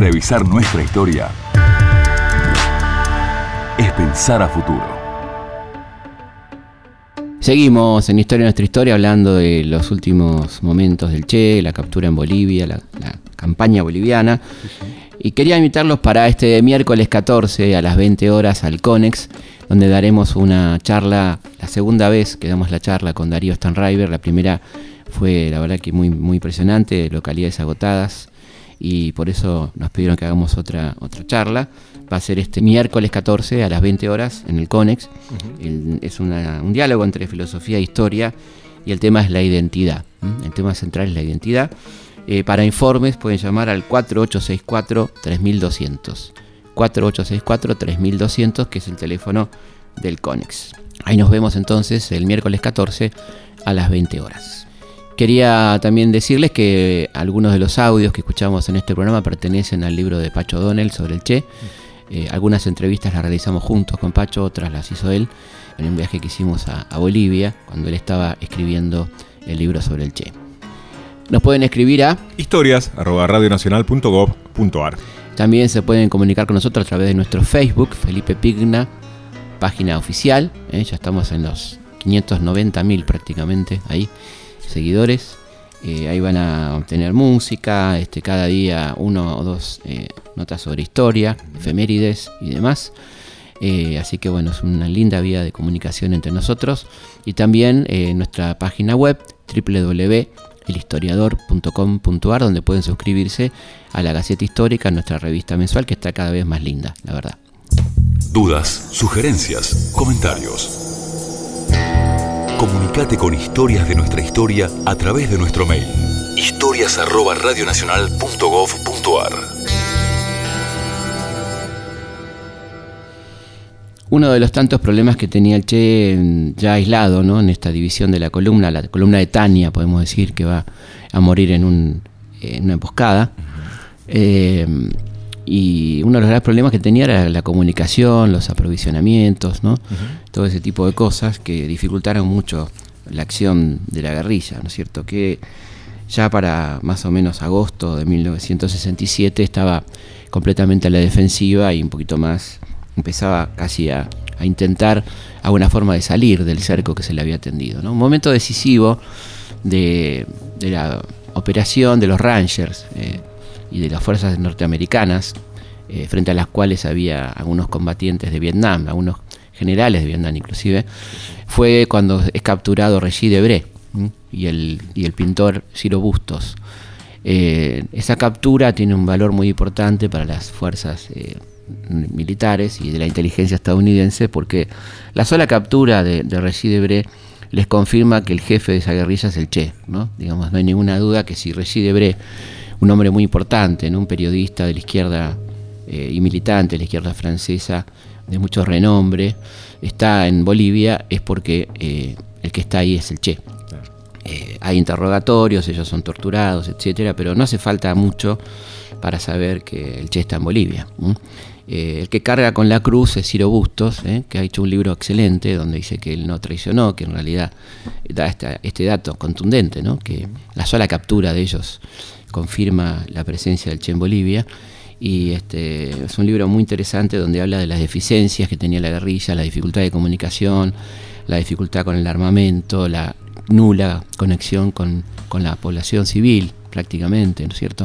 Revisar nuestra historia es pensar a futuro. Seguimos en Historia de Nuestra Historia hablando de los últimos momentos del Che, la captura en Bolivia, la campaña boliviana. Y quería invitarlos para este miércoles 14 a las 20 horas al CONEX, donde daremos una charla, la segunda vez que damos la charla con Darío Stanraiver. La primera fue, la verdad, que muy, muy impresionante, localidades agotadas, y por eso nos pidieron que hagamos otra charla. Va a ser este miércoles 14 a las 20 horas en el CONEX. Es un diálogo entre filosofía e historia, y el tema es la identidad. El tema central es la identidad. Para informes pueden llamar al 4864-3200. 4864-3200, que es el teléfono del CONEX. Ahí nos vemos entonces el miércoles 14 a las 20 horas. Quería también decirles que algunos de los audios que escuchamos en este programa pertenecen al libro de Pacho O'Donnell sobre el Che. Algunas entrevistas las realizamos juntos con Pacho, otras las hizo él en un viaje que hicimos a Bolivia, cuando él estaba escribiendo el libro sobre el Che. Nos pueden escribir a historias@radionacional.gov.ar. También se pueden comunicar con nosotros a través de nuestro Facebook, Felipe Pigna, página oficial. Ya estamos en los 590.000 prácticamente ahí, seguidores. Ahí van a obtener música, cada día 1 o 2 notas sobre historia, efemérides y demás. Así que bueno, es una linda vía de comunicación entre nosotros. Y también nuestra página web, www.elhistoriador.com.ar, donde pueden suscribirse a la Gaceta Histórica, nuestra revista mensual, que está cada vez más linda, la verdad. Dudas, sugerencias, comentarios. Comunicate con Historias de Nuestra Historia a través de nuestro mail, historias@radionacional.gov.ar. Uno de los tantos problemas que tenía el Che ya aislado, ¿no?, en esta división de la columna de Tania, podemos decir, que va a morir en una emboscada. Y uno de los grandes problemas que tenía era la comunicación, los aprovisionamientos, ¿no? Todo ese tipo de cosas que dificultaron mucho la acción de la guerrilla, ¿no es cierto? Que ya para más o menos agosto de 1967 estaba completamente a la defensiva, y un poquito más empezaba casi a intentar alguna forma de salir del cerco que se le había tendido, ¿no? Un momento decisivo de la operación de los Rangers y de las fuerzas norteamericanas, frente a las cuales había algunos combatientes de Vietnam, algunos generales de Vietnam inclusive, fue cuando es capturado Regis Debré y el pintor Ciro Bustos. Esa captura tiene un valor muy importante para las fuerzas militares y de la inteligencia estadounidense, porque la sola captura de Regis Debré les confirma que el jefe de esa guerrilla es el Che, ¿no? Digamos, no hay ninguna duda que si Regis Debré, un hombre muy importante, ¿no?, un periodista de la izquierda y militante de la izquierda francesa de mucho renombre, está en Bolivia, es porque el que está ahí es el Che. Hay interrogatorios, ellos son torturados, etcétera, pero no hace falta mucho para saber que el Che está en Bolivia. El que carga con la cruz es Ciro Bustos, que ha hecho un libro excelente donde dice que él no traicionó, que en realidad da este dato contundente, ¿no?, que la sola captura de ellos confirma la presencia del Che en Bolivia. Y es un libro muy interesante donde habla de las deficiencias que tenía la guerrilla, la dificultad de comunicación, la dificultad con el armamento, la nula conexión con la población civil prácticamente, ¿no es cierto?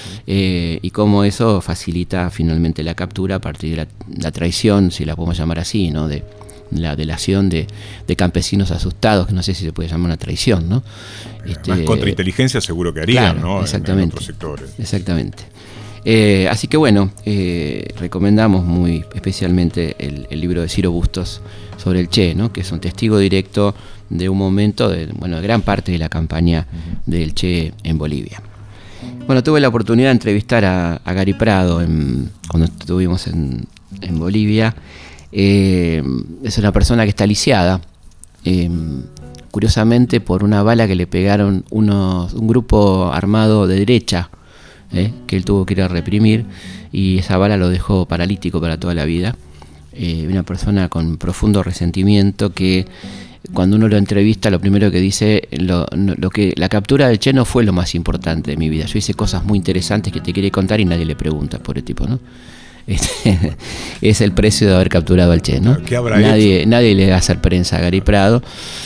Y cómo eso facilita finalmente la captura a partir de la traición, si la podemos llamar así, ¿no?, de la delación de campesinos asustados, que no sé si se puede llamar una traición, ¿no? Más contrainteligencia seguro que harían, claro, ¿no?, exactamente, en otros sectores. Exactamente. Así que bueno, recomendamos muy especialmente el libro de Ciro Bustos sobre el Che, ¿no?, que es un testigo directo de un momento de gran parte de la campaña del Che en Bolivia. Bueno, tuve la oportunidad de entrevistar a Gary Prado cuando estuvimos en Bolivia. Es una persona que está lisiada, curiosamente por una bala que le pegaron un grupo armado de derecha, que él tuvo que ir a reprimir, y esa bala lo dejó paralítico para toda la vida. Una persona con profundo resentimiento que cuando uno lo entrevista, lo primero que dice, que la captura del Che no fue lo más importante de mi vida. Yo hice cosas muy interesantes que te quiere contar y nadie le pregunta, pobre tipo, ¿no? Es el precio de haber capturado al Che, ¿no? ¿Qué habrá hecho? Nadie le va a hacer prensa a Gary Prado.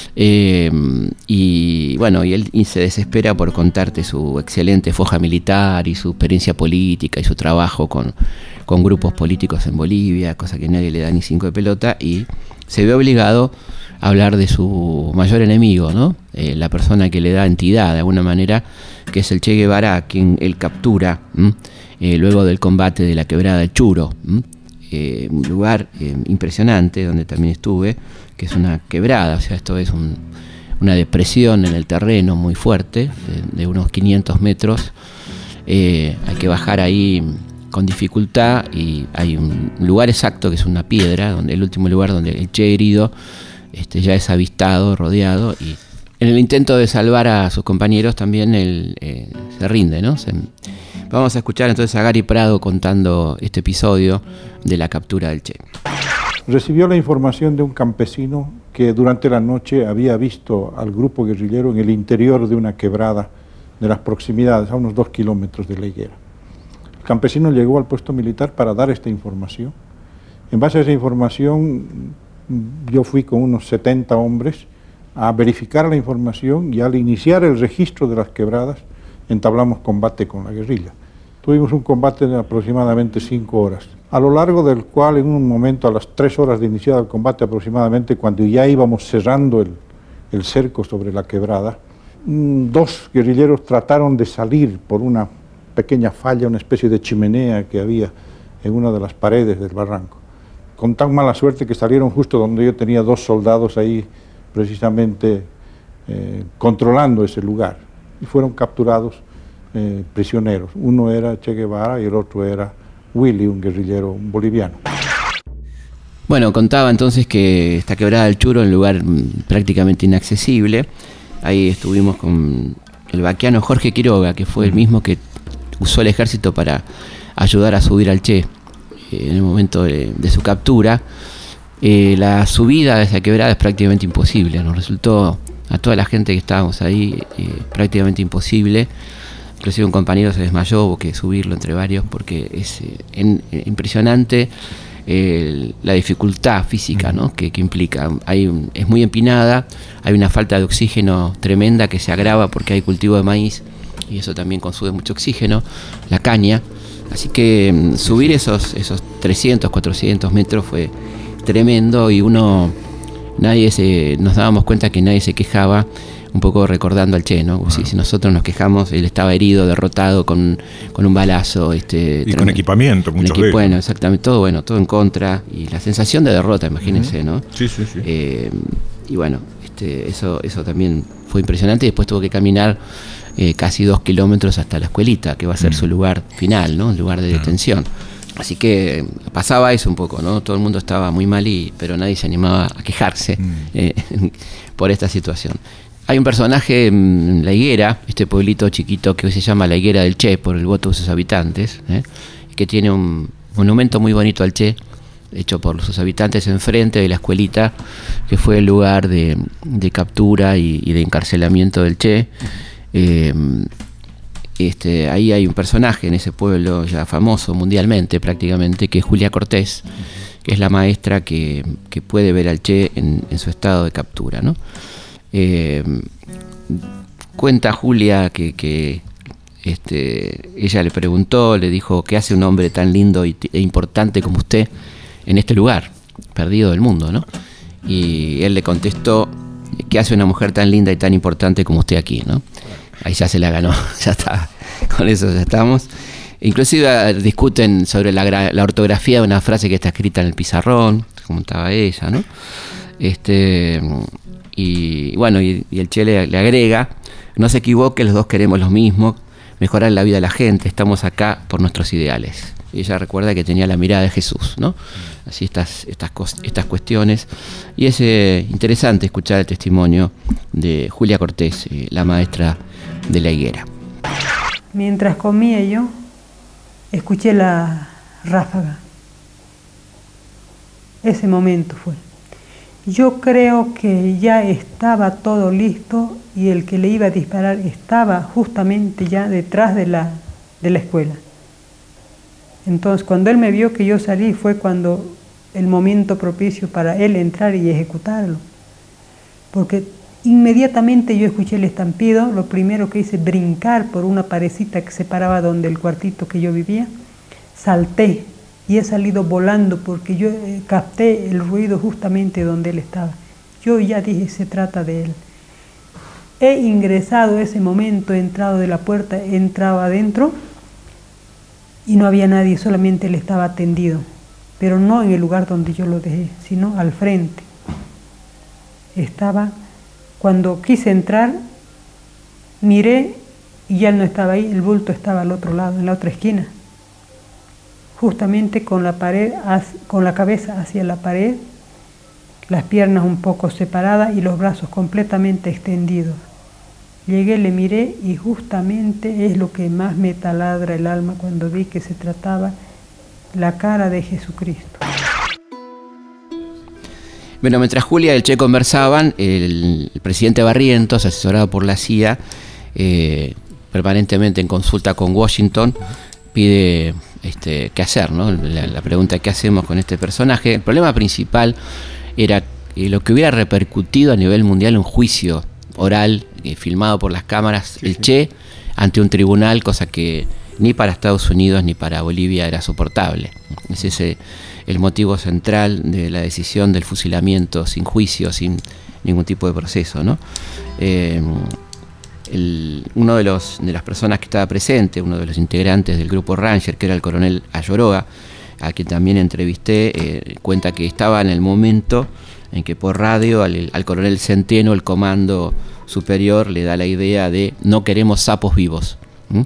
Y bueno, y él se desespera por contarte su excelente foja militar y su experiencia política y su trabajo con grupos políticos en Bolivia, cosa que nadie le da ni 5 de pelota, y se ve obligado a hablar de su mayor enemigo, ¿no? La persona que le da entidad de alguna manera, que es el Che Guevara, a quien él captura luego del combate de la Quebrada del Churo, un lugar impresionante donde también estuve, que es una quebrada, o sea, esto es una depresión en el terreno muy fuerte, de unos 500 metros. Hay que bajar ahí con dificultad y hay un lugar exacto que es una piedra, donde el último lugar donde el Che herido ya es avistado, rodeado, y en el intento de salvar a sus compañeros también él se rinde, ¿no? Vamos a escuchar entonces a Gary Prado contando este episodio de la captura del Che. Recibió la información de un campesino que durante la noche había visto al grupo guerrillero en el interior de una quebrada de las proximidades, a unos 2 kilómetros de la higuera. El campesino llegó al puesto militar para dar esta información. En base a esa información, yo fui con unos 70 hombres a verificar la información, y al iniciar el registro de las quebradas, entablamos combate con la guerrilla. Tuvimos un combate de aproximadamente 5 horas, a lo largo del cual en un momento, a las 3 horas de iniciar el combate aproximadamente, cuando ya íbamos cerrando el cerco sobre la quebrada, 2 guerrilleros trataron de salir por una pequeña falla, una especie de chimenea que había en una de las paredes del barranco, con tan mala suerte que salieron justo donde yo tenía 2 soldados ahí precisamente controlando ese lugar, y fueron capturados prisioneros. Uno era Che Guevara y el otro era Willy, un guerrillero boliviano. Bueno, contaba entonces que esta Quebrada del Churo, en un lugar prácticamente inaccesible, ahí estuvimos con el vaquiano Jorge Quiroga, que fue el mismo que usó el ejército para ayudar a subir al Che en el momento de su captura. La subida de esa quebrada es prácticamente imposible, nos resultó a toda la gente que estábamos ahí prácticamente imposible. Inclusive un compañero se desmayó, hubo que subirlo entre varios porque es impresionante la dificultad física, ¿no? que implica. Es muy empinada, hay una falta de oxígeno tremenda que se agrava porque hay cultivo de maíz y eso también consume mucho oxígeno, la caña. Así que subir esos 300, 400 metros fue tremendo, y nos dábamos cuenta que nadie se quejaba, un poco recordando al Che, ¿no? Wow. Si nosotros nos quejamos, él estaba herido, derrotado con un balazo. Y con equipamiento, muchos de ellos. Bueno, exactamente, todo en contra, y la sensación de derrota, imagínense, ¿no? Sí. Y bueno, eso también fue impresionante, y después tuvo que caminar casi 2 kilómetros hasta la escuelita, que va a ser su lugar final, ¿no? El lugar de detención. Así que pasaba eso un poco, ¿no? Todo el mundo estaba muy mal, pero nadie se animaba a quejarse por esta situación. Hay un personaje en La Higuera, este pueblito chiquito que hoy se llama La Higuera del Che por el voto de sus habitantes, que tiene un monumento muy bonito al Che, hecho por sus habitantes enfrente de la escuelita, que fue el lugar de captura y de encarcelamiento del Che. Ahí hay un personaje en ese pueblo ya famoso mundialmente prácticamente, que es Julia Cortés, que es la maestra que puede ver al Che en su estado de captura, ¿no? Cuenta Julia que ella le preguntó, le dijo: ¿qué hace un hombre tan lindo e importante como usted en este lugar perdido del mundo, ¿no? Y él le contestó: ¿qué hace una mujer tan linda y tan importante como usted aquí, ¿no? Ahí ya se la ganó, ya está, con eso ya estamos. Inclusive discuten sobre la ortografía de una frase que está escrita en el pizarrón, como estaba ella, ¿no? Y bueno, y el Che le agrega: no se equivoque, los dos queremos lo mismo, mejorar la vida de la gente, estamos acá por nuestros ideales. Y ella recuerda que tenía la mirada de Jesús, ¿no? Así estas cuestiones. Y es interesante escuchar el testimonio de Julia Cortés, la maestra de La Higuera. Mientras comía yo, escuché la ráfaga. Ese momento fue. Yo creo que ya estaba todo listo y el que le iba a disparar estaba justamente ya detrás de la escuela. Entonces, cuando él me vio que yo salí, fue cuando el momento propicio para él entrar y ejecutarlo. Porque inmediatamente yo escuché el estampido, lo primero que hice, brincar por una parecita que separaba donde el cuartito que yo vivía, salté y he salido volando porque yo capté el ruido justamente donde él estaba. Yo ya dije, se trata de él. He ingresado ese momento, he entrado de la puerta, he entrado adentro y no había nadie, solamente él estaba tendido, pero no en el lugar donde yo lo dejé, sino al frente. Estaba, cuando quise entrar, miré y ya él no estaba ahí, el bulto estaba al otro lado, en la otra esquina, justamente con la pared, con la cabeza hacia la pared, las piernas un poco separadas y los brazos completamente extendidos. Llegué, le miré y justamente es lo que más me taladra el alma cuando vi que se trataba la cara de Jesucristo. Bueno, mientras Julia y el Che conversaban, el presidente Barrientos, asesorado por la CIA, permanentemente en consulta con Washington, pide qué hacer, ¿no? La pregunta, ¿qué hacemos con este personaje? El problema principal era lo que hubiera repercutido a nivel mundial un juicio oral filmado por las cámaras, el Che ante un tribunal, cosa que ni para Estados Unidos ni para Bolivia era soportable. Es ese el motivo central de la decisión del fusilamiento sin juicio, sin ningún tipo de proceso, ¿no? Uno de las personas que estaba presente, uno de los integrantes del grupo Ranger, que era el coronel Ayoroga, a quien también entrevisté, cuenta que estaba en el momento en que por radio al coronel Centeno, el comando superior, le da la idea de no queremos sapos vivos.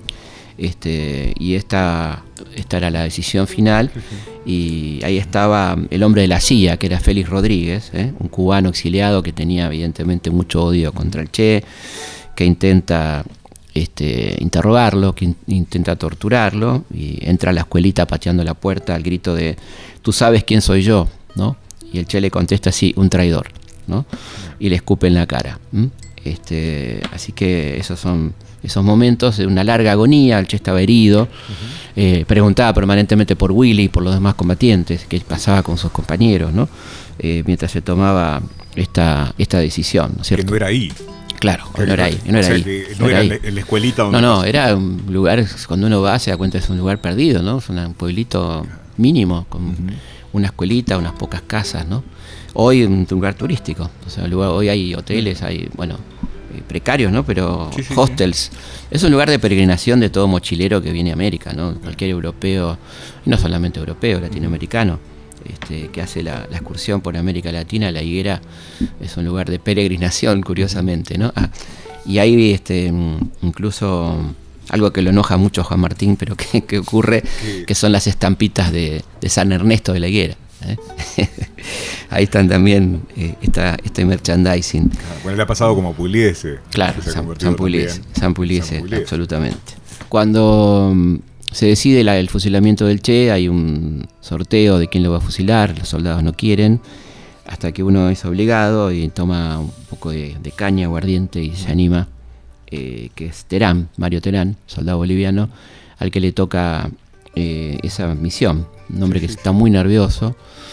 Y esta era la decisión final, y ahí estaba el hombre de la CIA, que era Félix Rodríguez, un cubano exiliado que tenía evidentemente mucho odio contra el Che, que intenta interrogarlo, que intenta torturarlo, y entra a la escuelita pateando la puerta al grito de ¿tú sabes quién soy yo? ¿No? Y el Che le contesta, sí, un traidor, ¿no? Y le escupe en la cara. Así que esos son esos momentos de una larga agonía. El Che estaba herido, preguntaba permanentemente por Willy y por los demás combatientes, qué pasaba con sus compañeros, ¿no? Mientras se tomaba esta decisión, ¿no es cierto? Que no era ahí. Claro, no era ahí. No era ahí. No era en la escuelita donde... No, era un lugar, cuando uno va se da cuenta, es un lugar perdido, ¿no? Es un pueblito mínimo, con una escuelita, unas pocas casas, ¿no? Hoy un lugar turístico, o sea, hoy hay hoteles, hay, precarios, ¿no? Pero hostels. Es un lugar de peregrinación de todo mochilero que viene a América, ¿no? Cualquier europeo, y no solamente europeo, latinoamericano, que hace la excursión por América Latina. La Higuera es un lugar de peregrinación, curiosamente, ¿no? Y hay incluso algo que lo enoja mucho a Juan Martín, pero que ocurre, que son las estampitas de San Ernesto de la Higuera. Ahí están también este merchandising. Bueno, le ha pasado como Pugliese. Claro, San Pugliese, absolutamente. Cuando se decide el fusilamiento del Che, hay un sorteo de quién lo va a fusilar. Los soldados no quieren, hasta que uno es obligado y toma un poco de caña, aguardiente, y se anima, que es Terán, Mario Terán, soldado boliviano, al que le toca esa misión. Un hombre que está muy nervioso,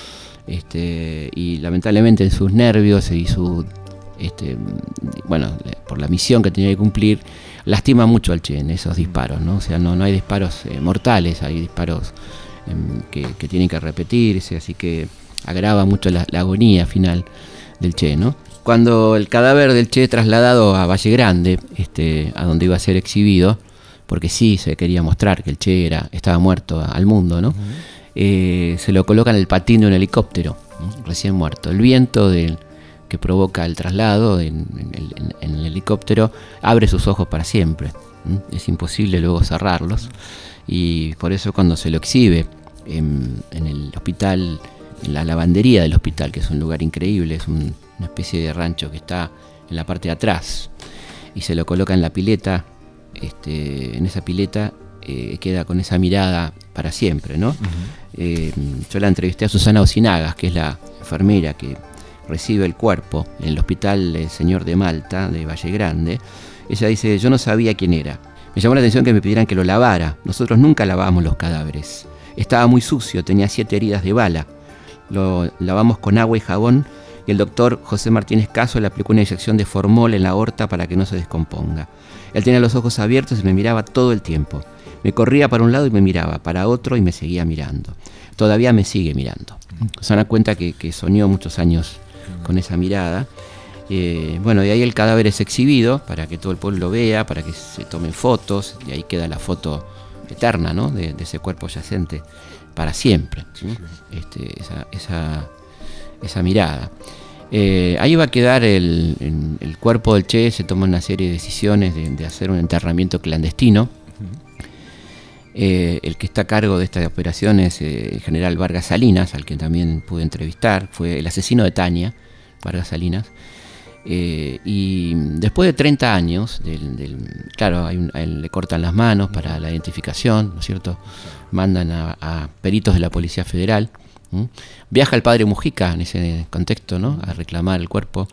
y lamentablemente en sus nervios y por la misión que tenía que cumplir, lastima mucho al Che en esos disparos, ¿no? O sea, no hay disparos mortales, hay disparos que tienen que repetirse, así que agrava mucho la agonía final del Che, ¿no? Cuando el cadáver del Che trasladado a Valle Grande, a donde iba a ser exhibido, porque sí se quería mostrar que el Che estaba muerto al mundo, ¿no? Se lo coloca en el patín de un helicóptero, ¿no? Recién muerto. El viento que provoca el traslado en el helicóptero abre sus ojos para siempre, ¿no? Es imposible luego cerrarlos, y por eso cuando se lo exhibe en el hospital, en la lavandería del hospital, que es un lugar increíble, es una especie de rancho que está en la parte de atrás, y se lo coloca en la pileta, en esa pileta, queda con esa mirada para siempre, ¿no? Yo la entrevisté a Susana Ocinagas, que es la enfermera que recibe el cuerpo en el hospital Señor de Malta, de Valle Grande, ella dice: yo no sabía quién era. Me llamó la atención que me pidieran que lo lavara. Nosotros nunca lavábamos los cadáveres. Estaba muy sucio, tenía 7 heridas de bala. Lo lavamos con agua y jabón y el doctor José Martínez Caso le aplicó una inyección de formol en la aorta para que no se descomponga. Él tenía los ojos abiertos y me miraba todo el tiempo. Me corría para un lado y me miraba, para otro y me seguía mirando. Todavía me sigue mirando. Se dan cuenta que soñó muchos años con esa mirada. Bueno, de ahí el cadáver es exhibido para que todo el pueblo lo vea, para que se tomen fotos, y ahí queda la foto eterna, ¿no? de ese cuerpo yacente para siempre, ¿sí? Esa mirada. Ahí va a quedar el cuerpo del Che. Se toma una serie de decisiones de hacer un enterramiento clandestino. El que está a cargo de esta operación es el general Vargas Salinas, al que también pude entrevistar. Fue el asesino de Tania, Vargas Salinas. Y después de 30 años, claro, a él le cortan las manos para la identificación, ¿no es cierto? Mandan a peritos de la Policía Federal. Viaja el padre Mujica en ese contexto, ¿no? A reclamar el cuerpo.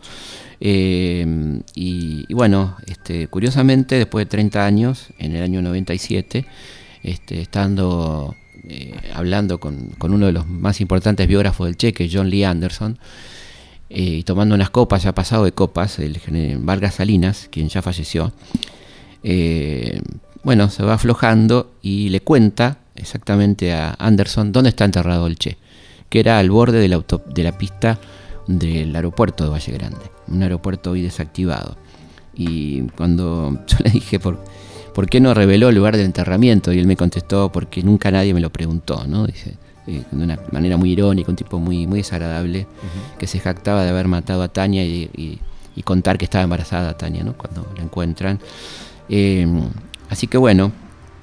Y bueno, curiosamente, después de 30 años, en el año 97, estando hablando con uno de los más importantes biógrafos del Che, que es John Lee Anderson, y tomando unas copas, ya pasado de copas, el general Vargas Salinas, quien ya falleció, bueno, se va aflojando y le cuenta exactamente a Anderson dónde está enterrado el Che, que era al borde de la pista del aeropuerto de Valle Grande, un aeropuerto hoy desactivado. Y cuando yo le dije ¿por qué no reveló el lugar del enterramiento? Y él me contestó: porque nunca nadie me lo preguntó, ¿no? Dice, de una manera muy irónica, un tipo muy, muy desagradable, que se jactaba de haber matado a Tania y contar que estaba embarazada Tania, ¿no? Cuando la encuentran. Así que bueno,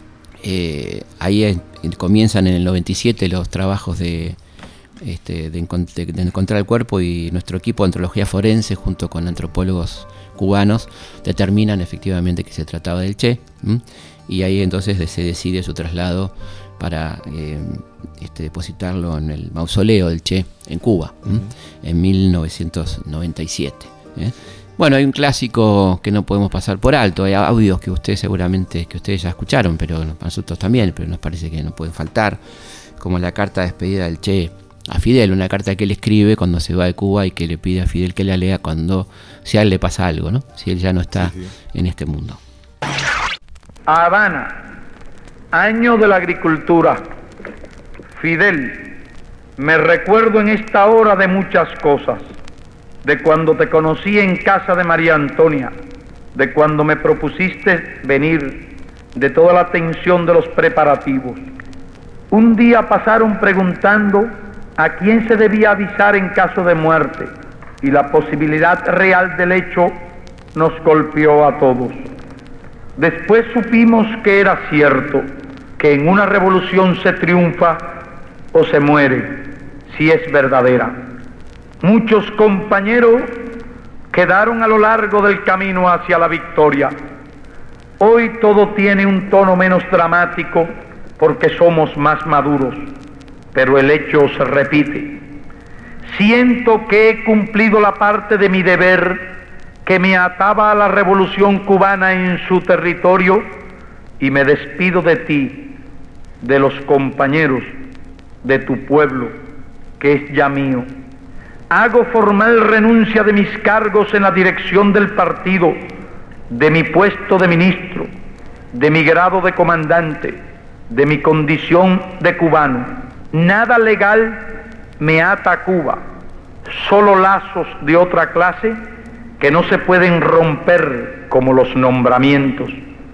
ahí comienzan en el 97 los trabajos de encontrar el cuerpo, y nuestro equipo de antropología forense junto con antropólogos cubanos determinan efectivamente que se trataba del Che, y ahí entonces se decide su traslado para depositarlo en el mausoleo del Che en Cuba, en 1997. Bueno, hay un clásico que no podemos pasar por alto, hay audios que ustedes ya escucharon, pero nosotros también, pero nos parece que no pueden faltar, como la carta de despedida del Che a Fidel, una carta que él escribe cuando se va de Cuba y que le pide a Fidel que la lea si a él le pasa algo, ¿no? Si él ya no está en este mundo. A Habana, año de la agricultura. Fidel, me recuerdo en esta hora de muchas cosas, de cuando te conocí en casa de María Antonia, de cuando me propusiste venir, de toda la tensión de los preparativos. Un día pasaron preguntando a quién se debía avisar en caso de muerte, y la posibilidad real del hecho nos golpeó a todos. Después supimos que era cierto, que en una revolución se triunfa o se muere, si es verdadera. Muchos compañeros quedaron a lo largo del camino hacia la victoria. Hoy todo tiene un tono menos dramático porque somos más maduros, pero el hecho se repite. Siento que he cumplido la parte de mi deber que me ataba a la revolución cubana en su territorio, y me despido de ti, de los compañeros, de tu pueblo, que es ya mío. Hago formal renuncia de mis cargos en la dirección del partido, de mi puesto de ministro, de mi grado de comandante, de mi condición de cubano. Nada legal me ata a Cuba, solo lazos de otra clase que no se pueden romper como los nombramientos.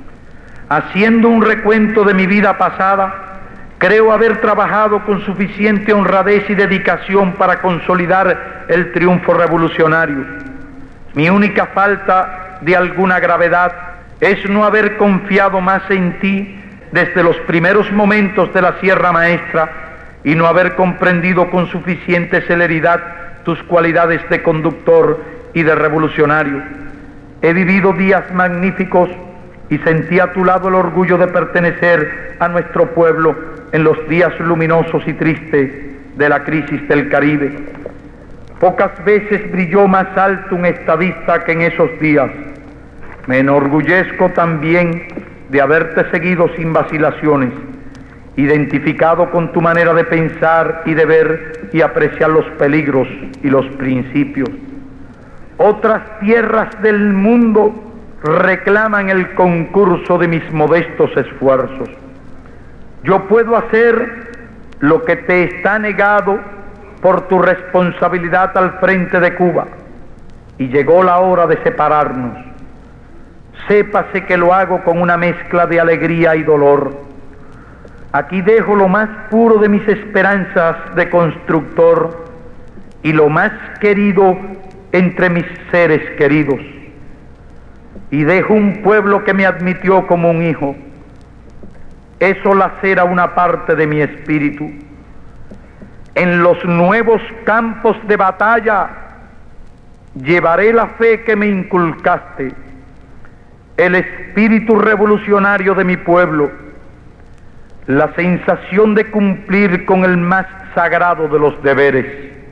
Haciendo un recuento de mi vida pasada, creo haber trabajado con suficiente honradez y dedicación para consolidar el triunfo revolucionario. Mi única falta de alguna gravedad es no haber confiado más en ti desde los primeros momentos de la Sierra Maestra y no haber comprendido con suficiente celeridad tus cualidades de conductor y de revolucionario. He vivido días magníficos y sentí a tu lado el orgullo de pertenecer a nuestro pueblo en los días luminosos y tristes de la crisis del Caribe. Pocas veces brilló más alto un estadista que en esos días. Me enorgullezco también de haberte seguido sin vacilaciones, identificado con tu manera de pensar y de ver y apreciar los peligros y los principios. Otras tierras del mundo reclaman el concurso de mis modestos esfuerzos. Yo puedo hacer lo que te está negado por tu responsabilidad al frente de Cuba, y llegó la hora de separarnos. Sépase que lo hago con una mezcla de alegría y dolor. Aquí dejo lo más puro de mis esperanzas de constructor y lo más querido entre mis seres queridos. Y dejo un pueblo que me admitió como un hijo. Eso lacera una parte de mi espíritu. En los nuevos campos de batalla llevaré la fe que me inculcaste, el espíritu revolucionario de mi pueblo, la sensación de cumplir con el más sagrado de los deberes,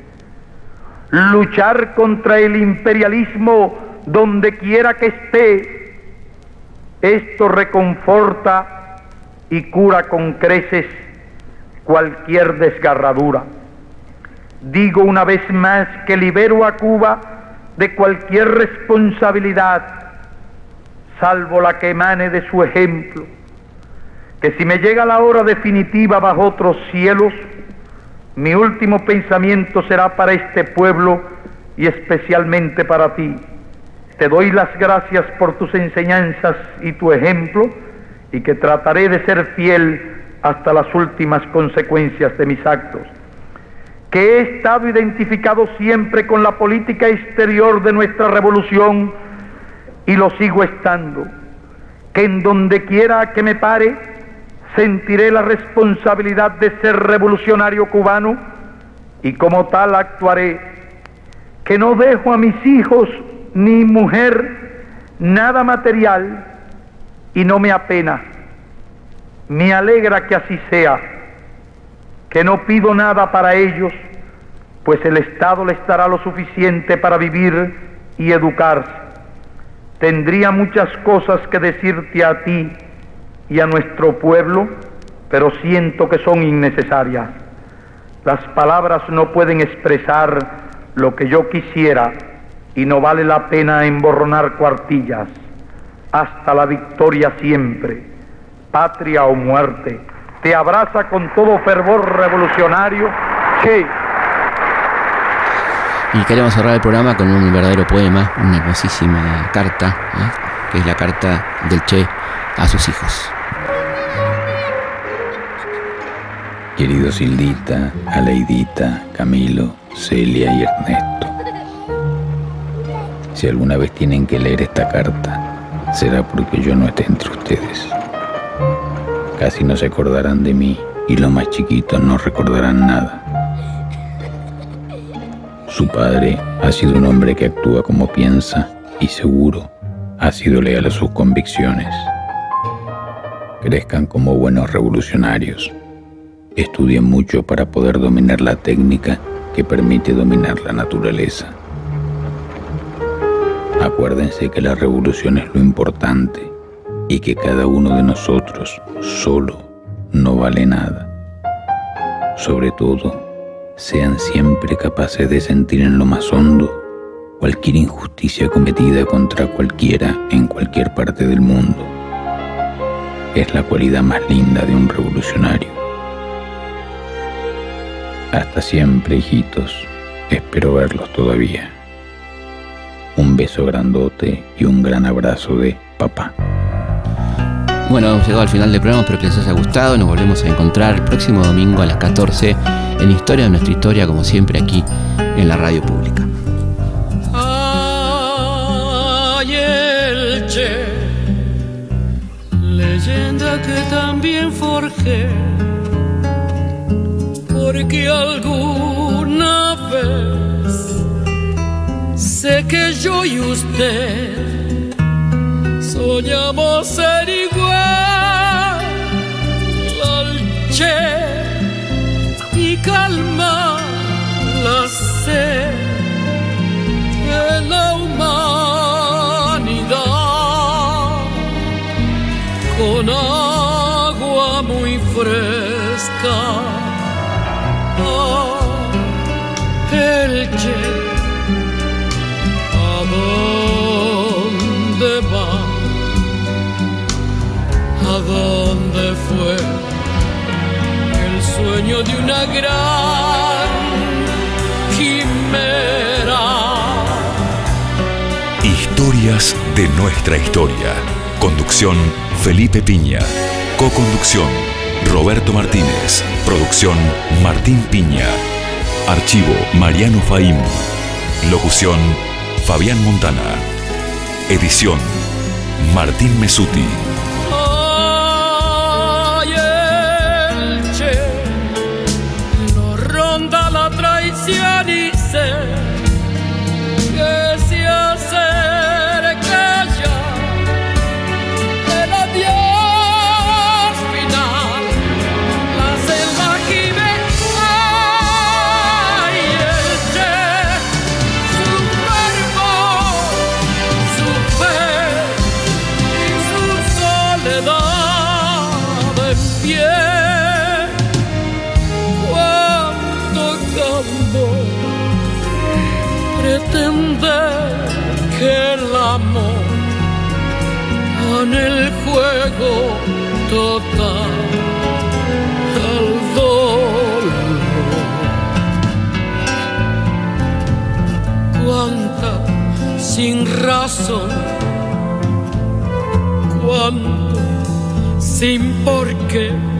luchar contra el imperialismo donde quiera que esté. Esto reconforta y cura con creces cualquier desgarradura. Digo una vez más que libero a Cuba de cualquier responsabilidad, salvo la que emane de su ejemplo, que si me llega la hora definitiva bajo otros cielos, mi último pensamiento será para este pueblo y especialmente para ti. Te doy las gracias por tus enseñanzas y tu ejemplo, y que trataré de ser fiel hasta las últimas consecuencias de mis actos. Que he estado identificado siempre con la política exterior de nuestra revolución y lo sigo estando. Que en donde quiera que me pare, sentiré la responsabilidad de ser revolucionario cubano y como tal actuaré. Que no dejo a mis hijos ni mujer nada material y no me apena. Me alegra que así sea, que no pido nada para ellos, pues el Estado les dará lo suficiente para vivir y educarse. Tendría muchas cosas que decirte a ti y a nuestro pueblo, pero siento que son innecesarias. Las palabras no pueden expresar lo que yo quisiera y no vale la pena emborronar cuartillas. Hasta la victoria siempre. Patria o muerte, te abraza con todo fervor revolucionario, Che. Y queremos cerrar el programa con un verdadero poema, una hermosísima carta, que es la carta del Che a sus hijos. Queridos Hildita, Aleidita, Camilo, Celia y Ernesto, si alguna vez tienen que leer esta carta, será porque yo no esté entre ustedes. Casi no se acordarán de mí y los más chiquitos no recordarán nada. Su padre ha sido un hombre que actúa como piensa y seguro ha sido leal a sus convicciones. Crezcan como buenos revolucionarios. Estudien mucho para poder dominar la técnica que permite dominar la naturaleza. Acuérdense que la revolución es lo importante y que cada uno de nosotros solo no vale nada. Sobre todo, sean siempre capaces de sentir en lo más hondo cualquier injusticia cometida contra cualquiera en cualquier parte del mundo. Es la cualidad más linda de un revolucionario. Hasta siempre, hijitos. Espero verlos todavía. Un beso grandote y un gran abrazo de papá. Bueno, hemos llegado al final del programa, espero que les haya gustado. Nos volvemos a encontrar el próximo domingo a las 14 en Historia de Nuestra Historia, como siempre aquí en la radio pública. Ay, el Che, leyenda que también forjé, porque alguna vez sé que yo y usted soñamos ser igual al Che y calmar la sed buscar Elche, ¿a dónde va? ¿A dónde fue el sueño de una gran quimera? Historias de nuestra historia. Conducción Felipe Piña. Coconducción Roberto Martínez. Producción Martín Piña. Archivo Mariano Faim. Locución Fabián Montana. Edición Martín Mesuti. Ay, Elche, nos ronda la traición y sé que se acerca ya el adiós final, la selva gime. Ay, Elche, su cuerpo, su fe y su soledad en pie. Cuánto candor pretender que el amor en el juego total al dolor. Cuánta sin razón, cuánto sin por qué